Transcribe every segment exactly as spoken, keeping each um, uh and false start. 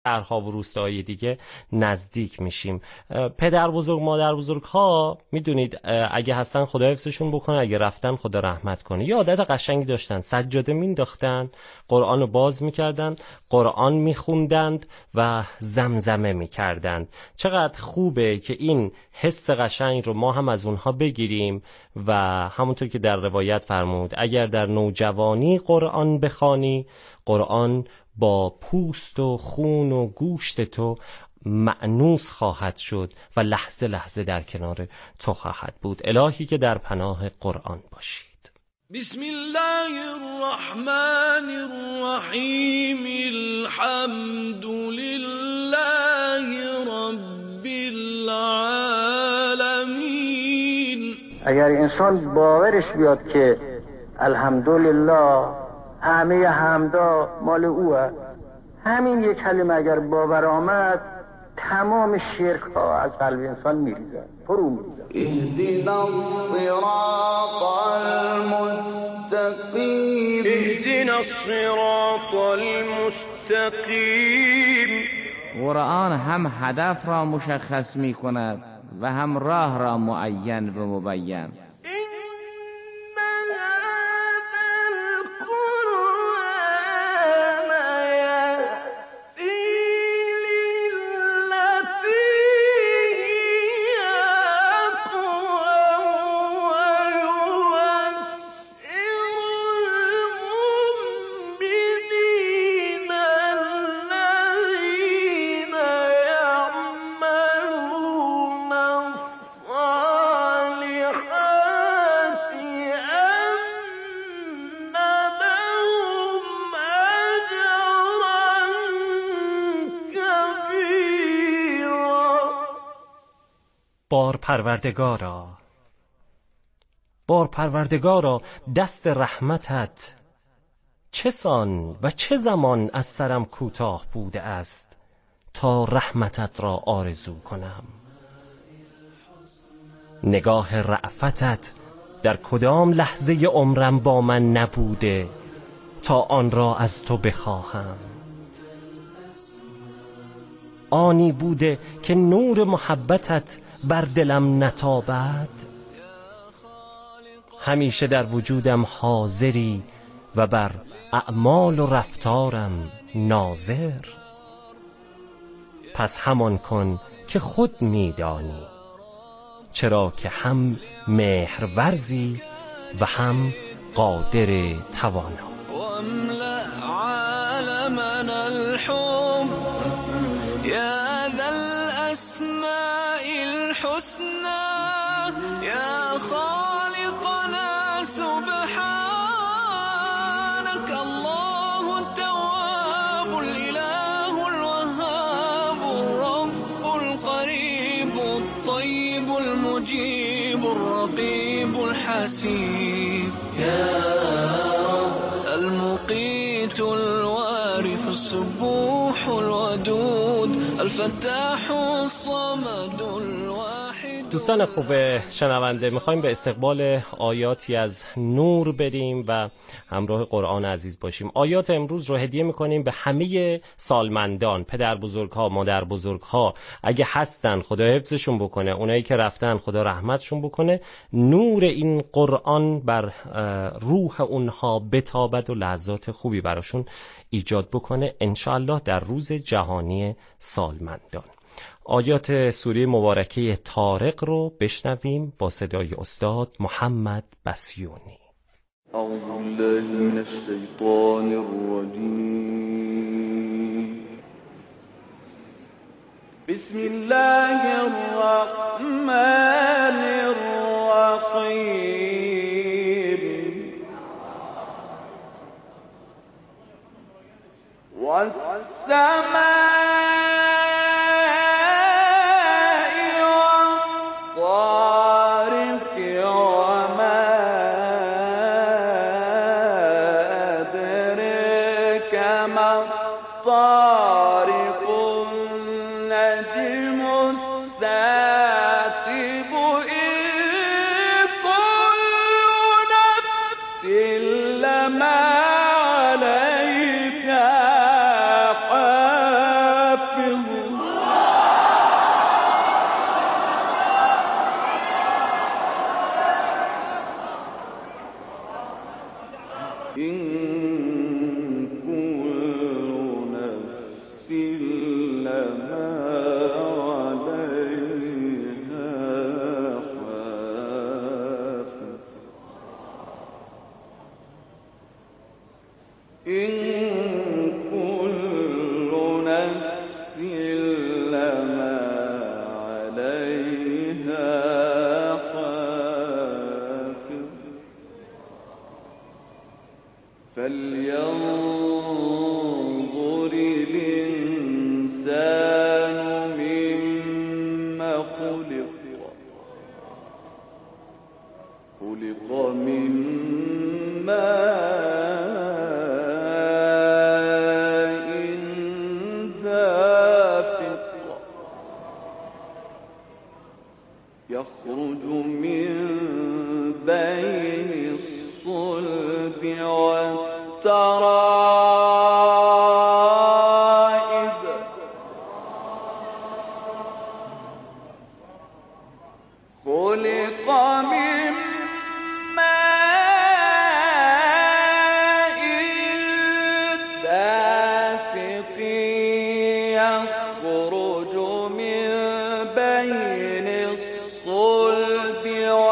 شهرها و روستاهای دیگه نزدیک میشیم. پدر بزرگ مادر بزرگ ها میدونید اگه هستن خدا حفظشون بکنه، اگه رفتن خدا رحمت کنه. یه عادت قشنگی داشتن، سجاده مینداختن، قرآن رو باز میکردن، قرآن میخوندند و زمزمه میکردند. چقدر خوبه که این حس قشنگ رو ما هم از اونها بگیریم و همونطور که در روایت فرمود اگر در نوجوانی قرآن بخوانی، قرآن با پوست و خون و گوشت تو مأنوس خواهد شد و لحظه لحظه در کنار تو خواهد بود. الهی که در پناه قرآن باشید. بسم الله الرحمن الرحیم. الحمد لله رب العالمین. اگر انسان باورش بیاد که الحمدلله همه حمدا مال اوه، همین یک کلمه اگر باور آمد تمام شرک ها از قلب انسان میریزن، فرو میریزن. اهدنا الصراط المستقیم. اهدنا الصراط المستقیم. قرآن هم هدف را مشخص می کند و هم راه را معین و مبین. بار پروردگارا، بار پروردگارا، دست رحمتت چه سان و چه زمان از سرم کوتاه بوده است تا رحمتت را آرزو کنم. نگاه رأفتت در کدام لحظه عمرم با من نبوده تا آن را از تو بخواهم. آنی بوده که نور محبتت بر دلم نتابد. همیشه در وجودم حاضری و بر اعمال و رفتارم ناظر. پس همان کن که خود میدانی، چرا که هم مهرورزی و هم قادر توانا. واملأ عالمنا الحب يا ذا الأسماء الحسنى يا خالقنا سبحانك الله التواب الإله الوهاب الرب القريب الطيب المجيب الرقيب الحسيب يا رب المقيت الوارث السبوح الودود الفتاح الصمد الواحد. دوستان خوب شنونده، میخوایم به استقبال آیاتی از نور بریم و همراه قرآن عزیز باشیم. آیات امروز رو هدیه میکنیم به همه سالمندان، پدر بزرگ ها، مادر بزرگ ها. اگه هستن خدا حفظشون بکنه، اونایی که رفتن خدا رحمتشون بکنه. نور این قرآن بر روح اونها بتابد و لحظات خوبی براشون ایجاد بکنه انشاءالله در روز جهانی سالمندان. آیات سوره مبارکه طارق رو بشنویم با صدای استاد محمد بسیونی. اعوذ بالله من الشیطان الرجیم. بسم الله الرحمن الرحیم. والسماء طارق النجم الثاقب إن كل نفس لما عليها حافظ. لما عليها حافظ إن كل نفس لما عليها حافظ فلينظر الإنسان مما خلق خلق من ماء دافق يخرج من بين الصلب والترائب خلق من ماء دافق يخرج من بين الصلب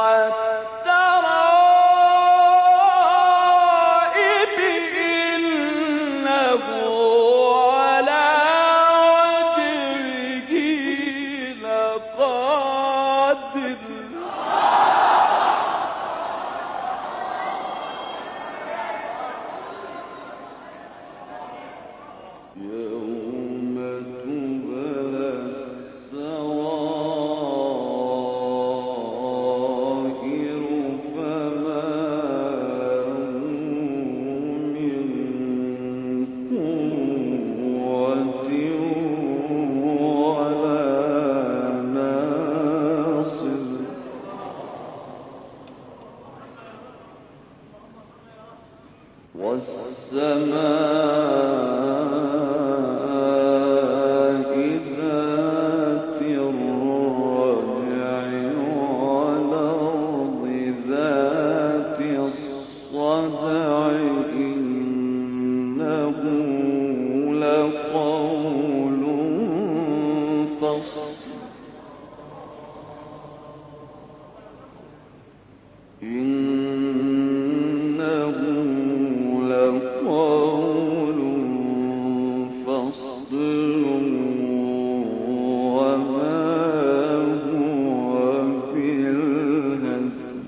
والترائب إنه على وجهه لقادر يوم تبلى السرائر فما من قوة ولا ناصر والسماء ذات الرجع والأرض ذات الصدع إنه لقول فصل إنه لقول فصل وما هو بالهزل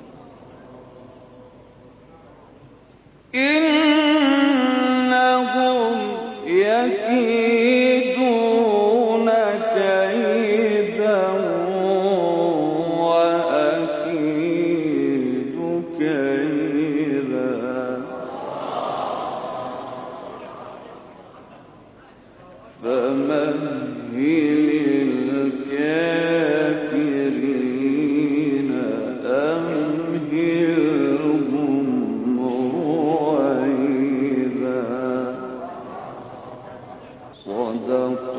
إنهم يكيدون كيدا وأكيد كيدا فمهل الكافرين أمهلهم رويدا صدق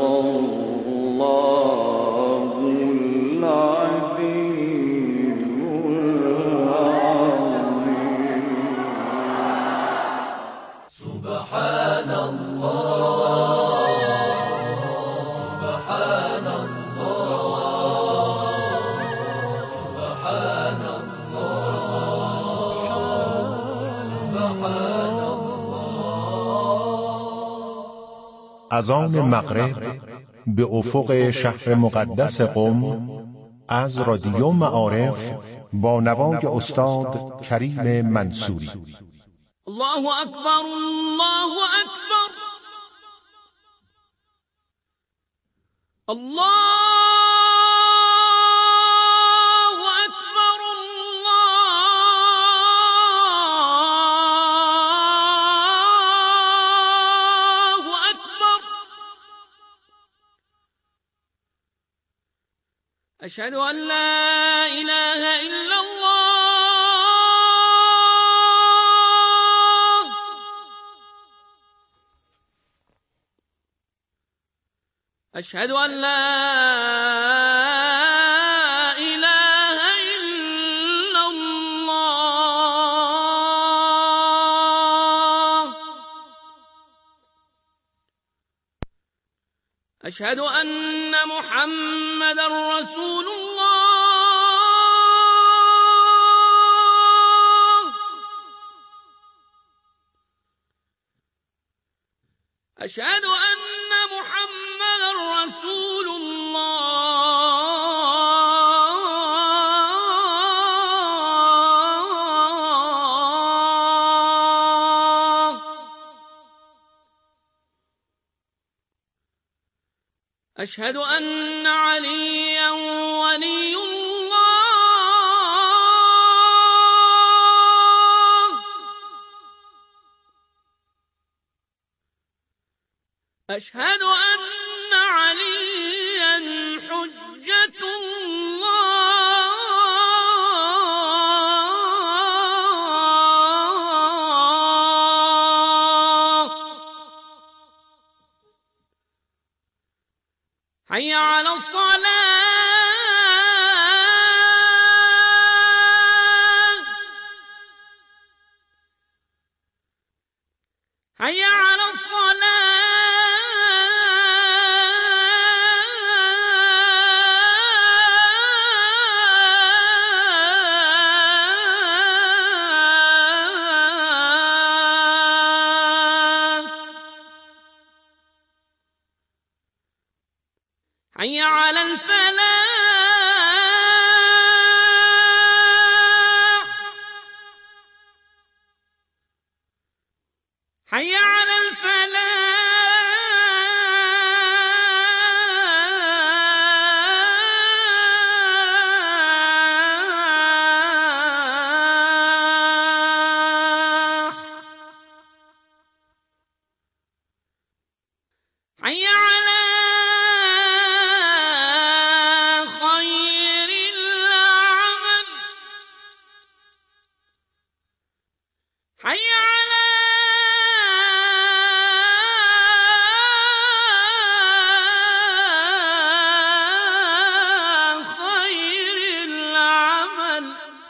الله العظيم العظيم سبحان الله سبحان الله سبحان الله سبحان الله. از آن مغرب به افق شهر مقدس قم از رادیو معارف با نوای استاد کریم منصوری. الله أكبر الله أكبر الله أكبر الله أكبر أشهد أن لا إله إلا الله أشهد أن لا إله إلا الله أشهد أن محمدا رسول الله. أشهد أن محمدا رسول الله. أشهد أن عليا ولي الله. أشهد أن عليا حجة الله. حي على الصلاة. حي على الصلاة. حي على الفلاح. حي على الفلاح. حي على خير العمل. حي على خير العمل.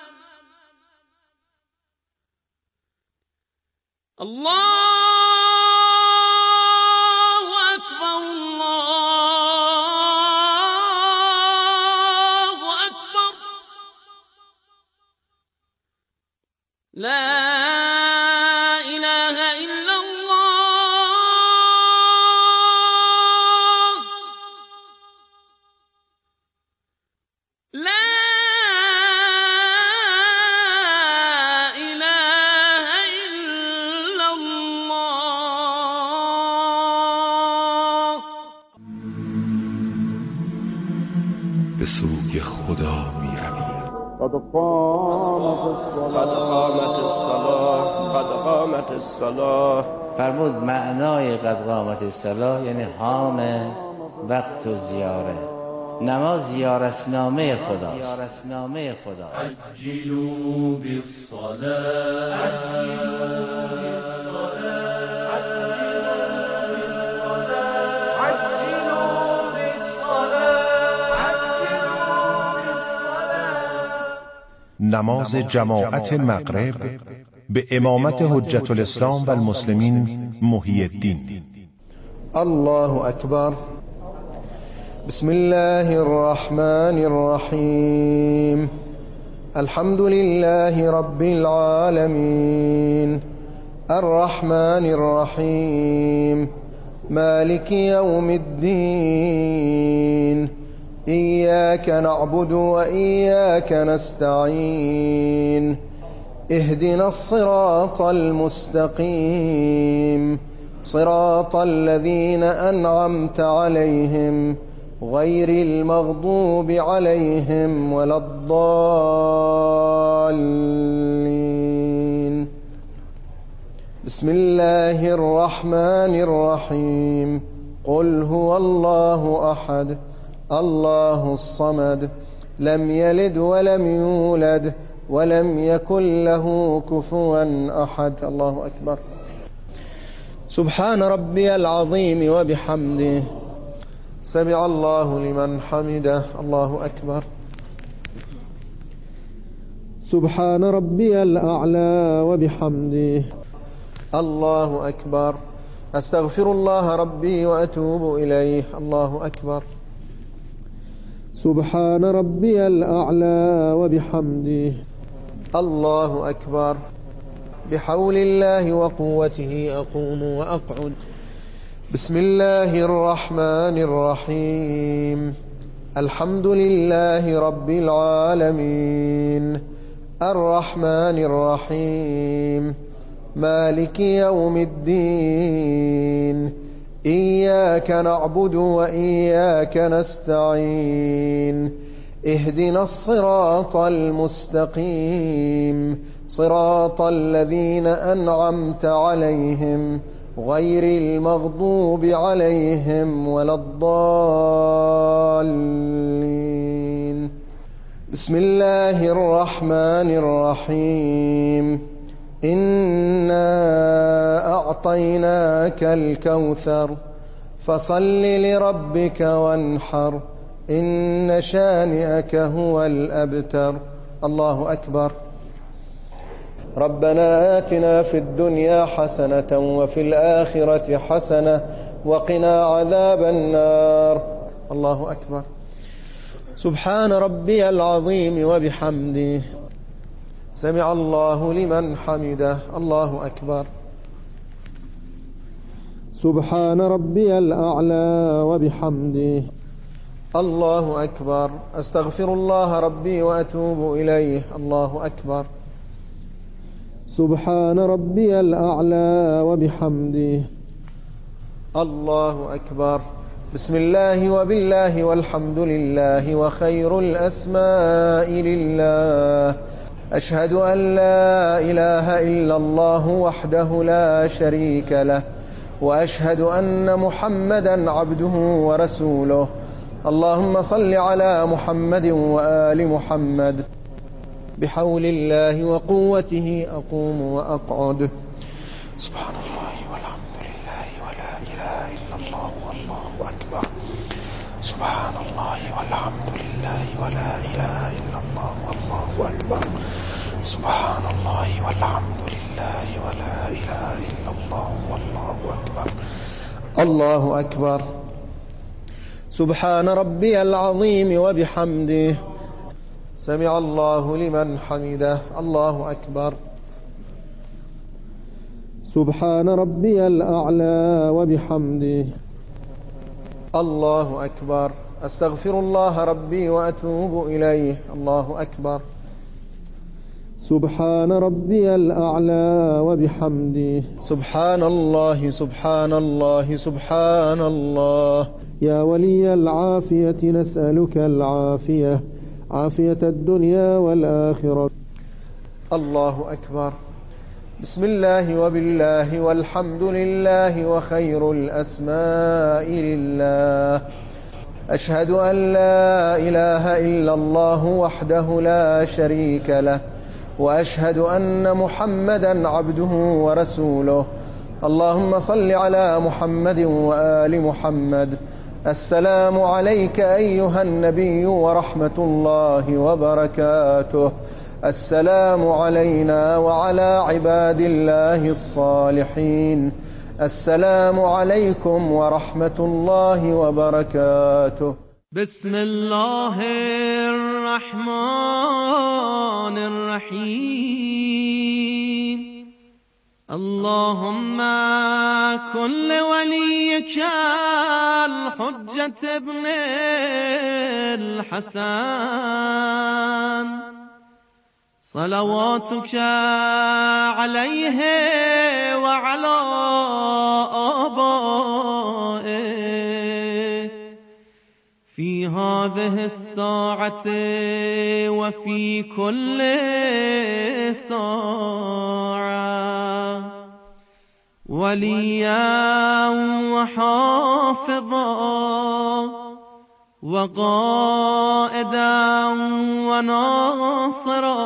الله أكبر. الله أكبر. لا إله إلا الله. لا إله إلا الله. به سوی خدا می رویم. قد قامت الصلاة. قد قامت الصلاة. فرمود معنای قد قامت الصلاة یعنی حان وقت و زیاره. نماز زیارتنامه خدا. زیارتنامه خدا. عجلوا بالصلاة. نماز جماعت مغرب به امامت حجت الاسلام و المسلمین محی الدین. الله أكبر. بسم الله الرحمن الرحيم. الحمد لله رب العالمين الرحمن الرحيم مالك يوم الدين. إياك نعبد وإياك نستعين. اهدنا الصراط المستقيم صراط الذين أنعمت عليهم غير المغضوب عليهم ولا الضالين. بسم الله الرحمن الرحيم. قل هو الله أحد الله الصمد لم يلد ولم يولد ولم يكن له كفوا أحد. الله أكبر. سبحان ربي العظيم وبحمده. سمع الله لمن حمده. الله أكبر. سبحان ربي الأعلى وبحمده. الله أكبر. أستغفر الله ربي وأتوب إليه. الله أكبر. سبحان ربي الأعلى وبحمده. الله أكبر. بحول الله وقوته أقوم وأقعد. بسم الله الرحمن الرحيم. الحمد لله رب العالمين الرحمن الرحيم مالك يوم الدين إياك نعبد وإياك نستعين اهدنا الصراط المستقيم صراط الذين أنعمت عليهم غير المغضوب عليهم ولا الضالين. بسم الله الرحمن الرحيم. إنا أعطيناك الكوثر فصل لربك وانحر إن شانئك هو الأبتر. الله أكبر. ربنا آتنا في الدنيا حسنة وفي الآخرة حسنة وقنا عذاب النار. الله أكبر. سبحان ربي العظيم وبحمده. سمع الله لمن حمده. الله أكبر. سبحان ربي الأعلى وبحمده. الله أكبر. أستغفر الله ربي وأتوب إليه. الله أكبر. سبحان ربي الأعلى وبحمده. الله أكبر. بسم الله وبالله والحمد لله وخير الأسماء لله. أشهد أن لا إله إلا الله وحده لا شريك له وأشهد أن محمدا عبده ورسوله. اللهم صل على محمد وآل محمد. بحول الله وقوته أقوم وأقعد. سبحان الله والحمد لله ولا إله إلا الله والله أكبر. سبحان الله والحمد لله ولا إله إلا الله والله أكبر. سبحان الله والحمد لله ولا إله إلا الله والله أكبر. الله أكبر. سبحان ربي العظيم وبحمده. سمع الله لمن حمده. الله أكبر. سبحان ربي الأعلى وبحمده. الله أكبر. أستغفر الله ربي وأتوب إليه. الله أكبر. سبحان ربي الأعلى وبحمده. سبحان الله سبحان الله سبحان الله. يا ولي العافية نسألك العافية عافية الدنيا والآخرة. الله أكبر. بسم الله وبالله والحمد لله وخير الأسماء لله. أشهد أن لا إله إلا الله وحده لا شريك له وأشهد أن محمدا عبده ورسوله. اللهم صل على محمد وآل محمد. السلام عليك أيها النبي ورحمة الله وبركاته. السلام علينا وعلى عباد الله الصالحين. السلام عليكم ورحمة الله وبركاته. بسم الله الرحمن الرحيم. اللهم كن لوليك الحجة ابن الحسن صلواتك عليه وعلى آبائه في هذه الساعة وفي كل ساعة وليا وحافظا وقائدا وناصرا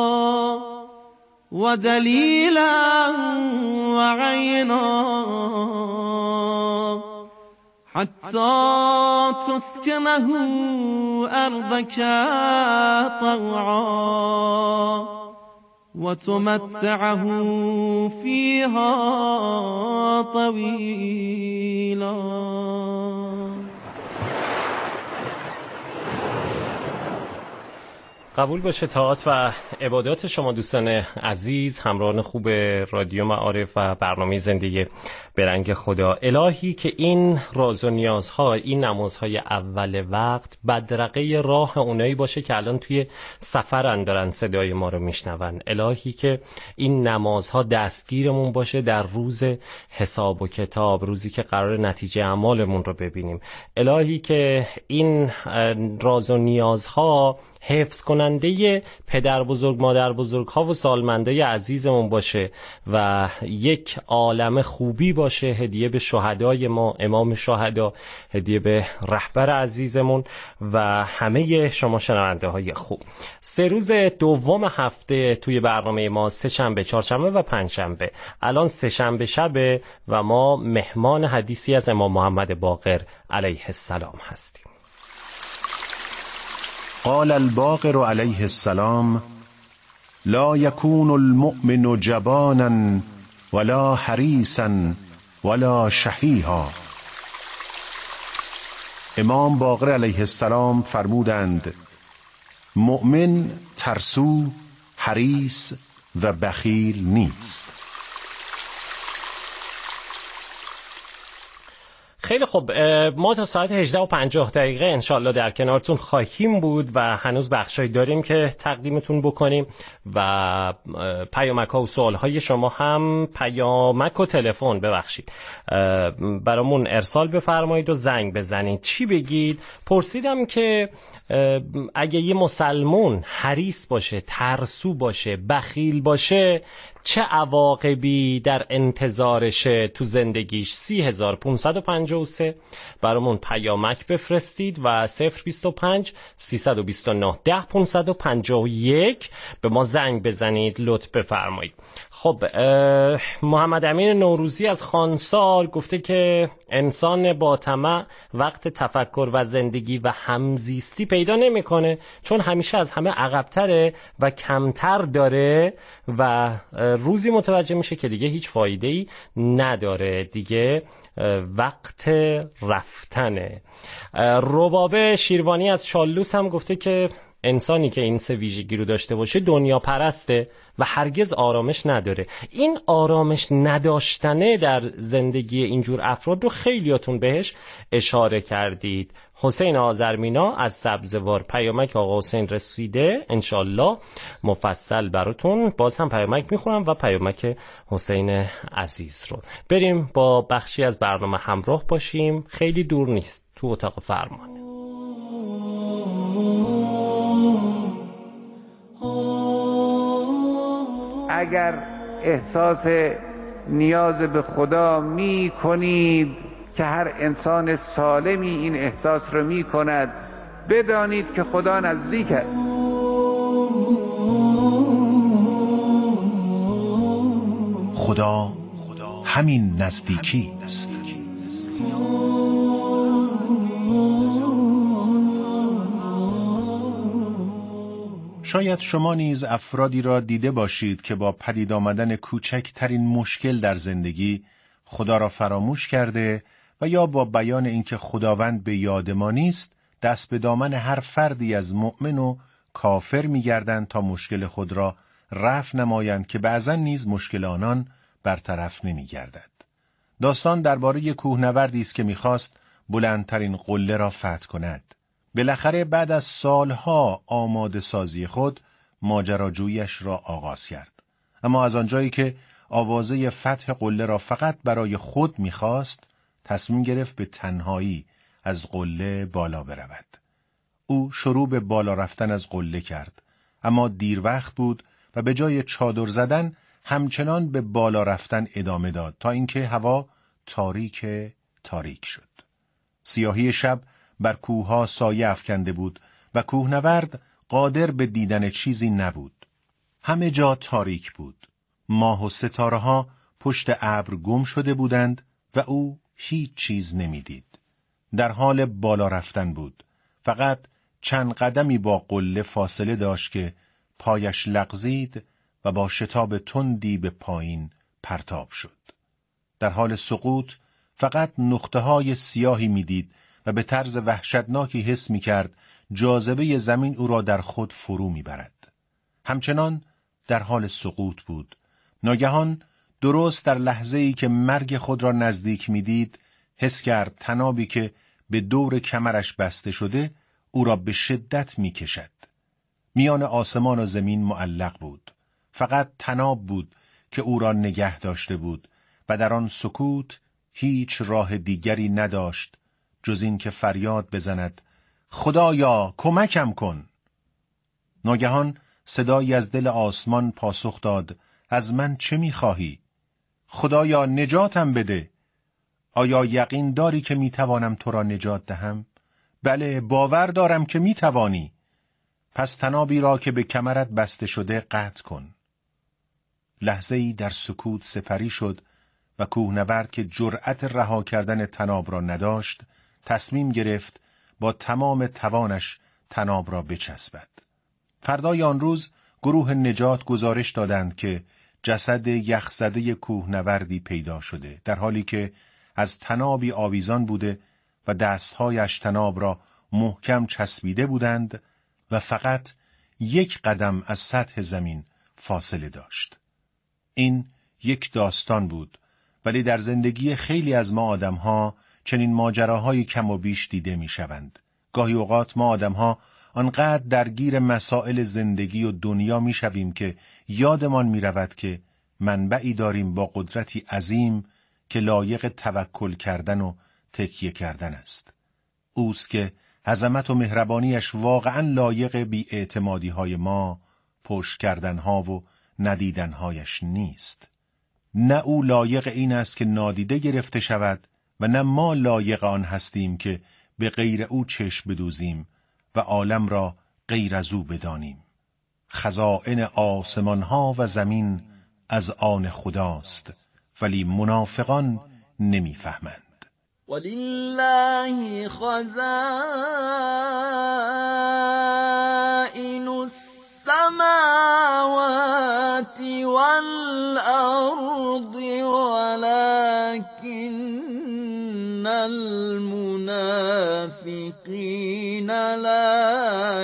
ودليلا وعينا حتى تسكنه أرضك طوعا وتمتعه فيها طويلا. قبول باشه طاعت و عبادات شما دوستان عزیز، همراهان خوب رادیو معارف و برنامه زندگی به رنگ خدا. الهی که این راز و نیازها، این نمازهای اول وقت بدرقه راه اونایی باشه که الان توی سفرن دارن صدای ما رو میشنون. الهی که این نمازها دستگیرمون باشه در روز حساب و کتاب، روزی که قرار نتیجه اعمالمون رو ببینیم. الهی که این راز و نیازها حفظ کننده پدر بزرگ، مادر بزرگ ها و سالمنده عزیزمون باشه و یک عالم خوبی باشه، هدیه به شهدای ما، امام شهدا، هدیه به رهبر عزیزمون و همه شما شنونده های خوب. سه روز دوم هفته توی برنامه ما سه شنبه، چهارشنبه و پنج شنبه. الان سه شنبه شبه و ما مهمان حدیثی از امام محمد باقر علیه السلام هستیم. قال الباقر علیه السلام: لا يكون المؤمن جبانا ولا حریصا ولا شحیحا. امام باقر علیه السلام فرمودند: مؤمن ترسو، حریص و بخیل نیست. خیلی خوب، ما تا ساعت هجده و پنجاه دقیقه انشالله در کنارتون خواهیم بود و هنوز بخشایی داریم که تقدیمتون بکنیم و پیامک ها و سوال های شما هم پیامک و تلفن ببخشید برامون ارسال بفرمایید و زنگ بزنید. چی بگید؟ پرسیدم که اگه یه مسلمون حریص باشه، ترسو باشه، بخیل باشه، چه عواقبی در انتظارشه تو زندگیش؟ سی هزار پونصد و پنجاه و سه برامون پیامک بفرستید و صفر بیست و پنج سیصد و بیست و نه ده پونصد و پنجاه و یک به ما زنگ بزنید، لطف بفرمایید. خب، محمد امین نوروزی از خانسار گفته که انسان با طمع وقت تفکر و زندگی و همزیستی پیدا نمیکنه، چون همیشه از همه عقب‌تره و کمتر داره و روزی متوجه میشه که دیگه هیچ فایده‌ای نداره، دیگه وقت رفتنه. ربابه شیروانی از شالوس هم گفته که انسانی که این سه ویژگی رو داشته باشه دنیا پرسته و هرگز آرامش نداره. این آرامش نداشتنه در زندگی اینجور افراد رو خیلیاتون بهش اشاره کردید. حسین آذرمینا از سبزوار پیامک آقا حسین رسیده، انشالله مفصل براتون باز هم پیامک میخورم و پیامک حسین عزیز رو. بریم با بخشی از برنامه همراه باشیم، خیلی دور نیست، تو اتاق فرمان. اگر احساس نیاز به خدا می کنید که هر انسان سالمی این احساس رو می کند، بدانید که خدا نزدیک است. خدا همین نزدیکی است. شاید شما نیز افرادی را دیده باشید که با پدید آمدن کوچکترین مشکل در زندگی خدا را فراموش کرده و یا با بیان اینکه خداوند به یاد ما نیست دست به دامن هر فردی از مؤمن و کافر می‌گردند تا مشکل خود را رفع نمایند که بعضا نیز مشکل آنان برطرف نمی‌گردد. داستان درباره کوهنوردی است که می‌خواست بلندترین قله را فتح کند. بالاخره بعد از سالها آماده سازی خود ماجراجوییش را آغاز کرد. اما از آنجایی که آوازه فتح قله را فقط برای خود می‌خواست، تصمیم گرفت به تنهایی از قله بالا برود. او شروع به بالا رفتن از قله کرد، اما دیر وقت بود و به جای چادر زدن همچنان به بالا رفتن ادامه داد تا اینکه هوا تاریک تاریک شد. سیاهی شب بر کوه‌ها سایه افکنده بود و کوهنورد قادر به دیدن چیزی نبود. همه جا تاریک بود. ماه و ستاره‌ها پشت ابر گم شده بودند و او هیچ چیز نمی‌دید. در حال بالا رفتن بود. فقط چند قدمی با قله فاصله داشت که پایش لغزید و با شتاب تندی به پایین پرتاب شد. در حال سقوط فقط نقطه‌های سیاهی می‌دید و به طرز وحشتناکی حس می‌کرد جاذبه زمین او را در خود فرو می‌برد. همچنان در حال سقوط بود. ناگهان درست در لحظه‌ای که مرگ خود را نزدیک می‌دید، حس کرد طنابی که به دور کمرش بسته شده او را به شدت می‌کشد. میان آسمان و زمین معلق بود. فقط طناب بود که او را نگه داشته بود و در آن سکوت هیچ راه دیگری نداشت جز این که فریاد بزند: خدایا کمکم کن. ناگهان صدایی از دل آسمان پاسخ داد: از من چه می‌خواهی؟ خدایا نجاتم بده. آیا یقین داری که میتوانم تو را نجات دهم؟ بله، باور دارم که میتوانی. پس طنابی را که به کمرت بسته شده قطع کن. لحظه‌ای در سکوت سپری شد و کوهنورد که جرأت رها کردن طناب را نداشت، تصمیم گرفت با تمام توانش طناب را بچسبد. فردای آن روز گروه نجات گزارش دادند که جسد یخزده کوهنوردی پیدا شده، در حالی که از طنابی آویزان بوده و دستهایش طناب را محکم چسبیده بودند و فقط یک قدم از سطح زمین فاصله داشت. این یک داستان بود، ولی در زندگی خیلی از ما آدم‌ها چنین ماجراهای کم و بیش دیده می‌شوند. گاهی اوقات ما آدم‌ها آنقدر درگیر مسائل زندگی و دنیا می‌شویم که یادمان می‌رود که منبعی داریم با قدرتی عظیم که لایق توکل کردن و تکیه کردن است. اوست که عظمت و مهربانیش واقعاً لایق بی‌اعتمادی‌های ما، پشت کردن‌ها و ندیدن‌هایش نیست. نه او لایق این است که نادیده گرفته شود و نه ما لایق آن هستیم که به غیر او چشم بدوزیم و عالم را غیر از او بدانیم. خزائن آسمان‌ها و زمین از آن خداست، ولی منافقان نمی‌فهمند. ولله خزائن السماوات والأرض ولكن المنافقین لا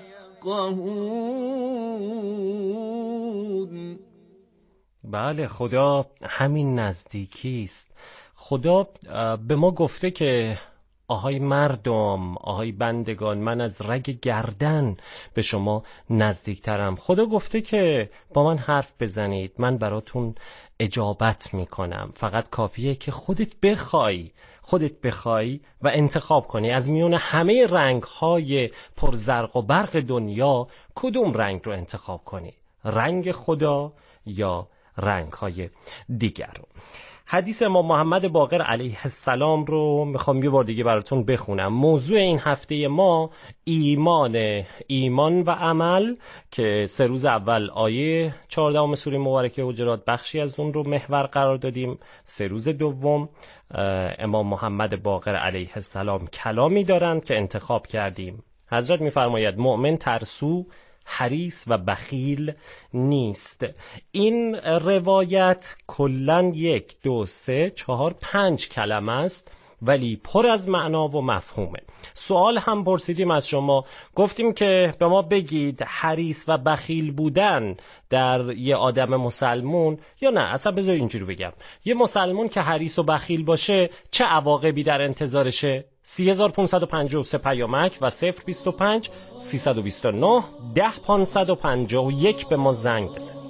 يفقهون. بله، خدا همین نزدیکی است. خدا به ما گفته که آهای مردم، آهای بندگان، من از رگ گردن به شما نزدیکترم. خدا گفته که با من حرف بزنید، من براتون اجابت میکنم. فقط کافیه که خودت بخوای خودت بخوای و انتخاب کنی از میون همه رنگ‌های پرزرق و برق دنیا کدوم رنگ رو انتخاب کنی، رنگ خدا یا رنگ‌های دیگر رو. حدیث امام محمد باقر علیه السلام رو میخوام یه بار دیگه براتون بخونم. موضوع این هفته ما ایمان ایمان و عمل که سه روز اول آیه چهاردهم سوره مبارکه حجرات بخشی از اون رو محور قرار دادیم. سه روز دوم امام محمد باقر علیه السلام کلامی دارند که انتخاب کردیم. حضرت میفرماید مؤمن ترسو، حریص و بخیل نیست. این روایت کلاً یک دو سه چهار پنج کلمه است ولی پر از معنا و مفهومه. سوال هم پرسیدیم از شما، گفتیم که به ما بگید حریص و بخیل بودن در یه آدم مسلمون، یا نه اصلا بذار اینجوری بگم، یه مسلمون که حریص و بخیل باشه چه عواقبی در انتظارشه؟ سی هزار و پانصد و پنجاه و سه پیامک و صفر بیست و پنج سیصد و بیست و نه ده پانصد و پنجاه و یک به ما زنگ بزنید.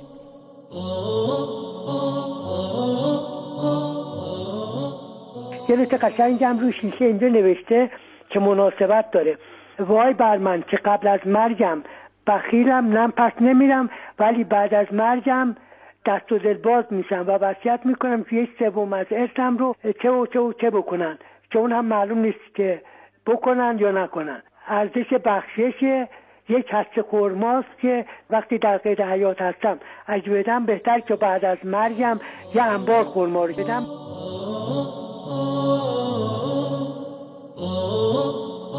یه نوشته قشنگم روی شیشه اینجا نوشته که مناسبت داره: وای بر من که قبل از مرگم بخیلم، نم پس نمیرم، ولی بعد از مرگم دست و دل باز میشم و وصیت میکنم که یک سوم از ارثم رو چه و چه و چه بکنن، که اون هم معلوم نیست که بکنن یا نکنن. ارزش بخشش یک هسته خرماست که وقتی در قید حیات هستم اگه بدم بهتر که بعد از مرگم یه انبار خرما رو بدم.